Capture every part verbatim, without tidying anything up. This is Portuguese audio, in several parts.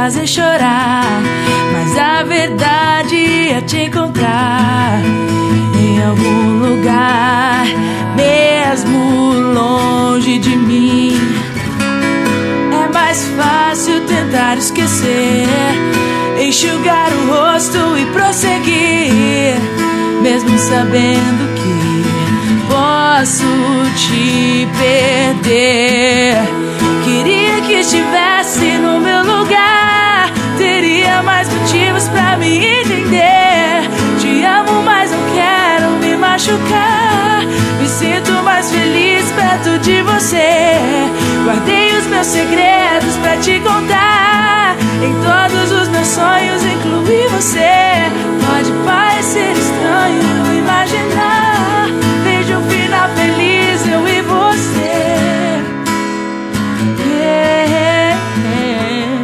fazer chorar, mas a verdade é te encontrar em algum lugar, mesmo longe de mim. É mais fácil tentar esquecer, enxugar o rosto e prosseguir, mesmo sabendo que posso te perder. Queria que estivesse no meu lugar, teria mais motivos pra me entender. Te amo, mas não quero me machucar. Me sinto mais feliz perto de você. Guardei os meus segredos pra te contar. Em todos os meus sonhos incluí você. Pode parecer estranho imaginar, vejo um final feliz, eu e você. Yeah, yeah.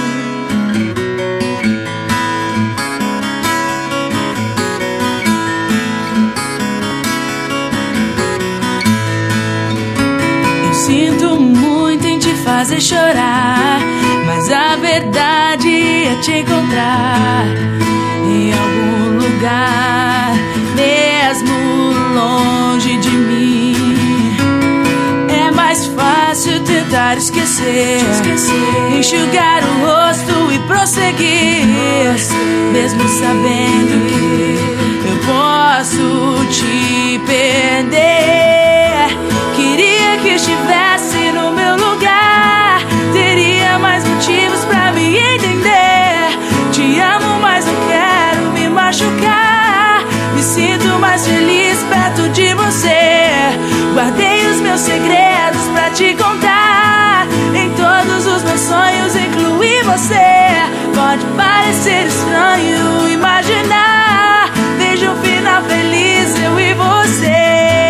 Eu sinto muito em te fazer chorar, mas a verdade é te encontrar em algum lugar, mesmo longe de mim. É mais fácil tentar esquecer, esquecer, enxugar o rosto e prosseguir, mesmo sabendo que eu posso te perder. Queria que estivesse no meu lugar, teria mais motivos pra me entender. Te amo, mas não quero me machucar. Me sinto mais feliz perto de você. Guardei os meus segredos pra te contar. Em todos os meus sonhos incluí você. Pode parecer estranho imaginar, vejo um final feliz, eu e você.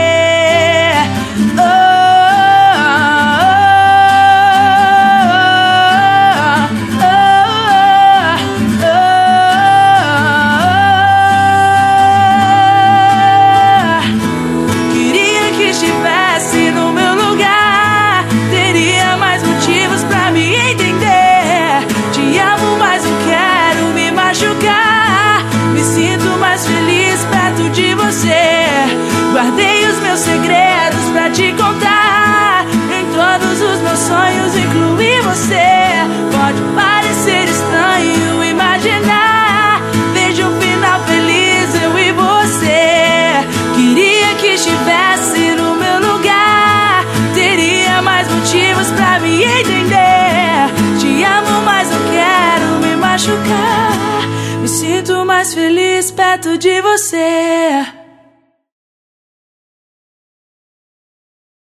Guardei os meus segredos pra te contar. Em todos os meus sonhos incluí você. Pode parecer estranho imaginar, vejo um final feliz, eu e você. Queria que estivesse no meu lugar, teria mais motivos pra me entender. Te amo, mas não quero me machucar. Me sinto mais feliz perto de você.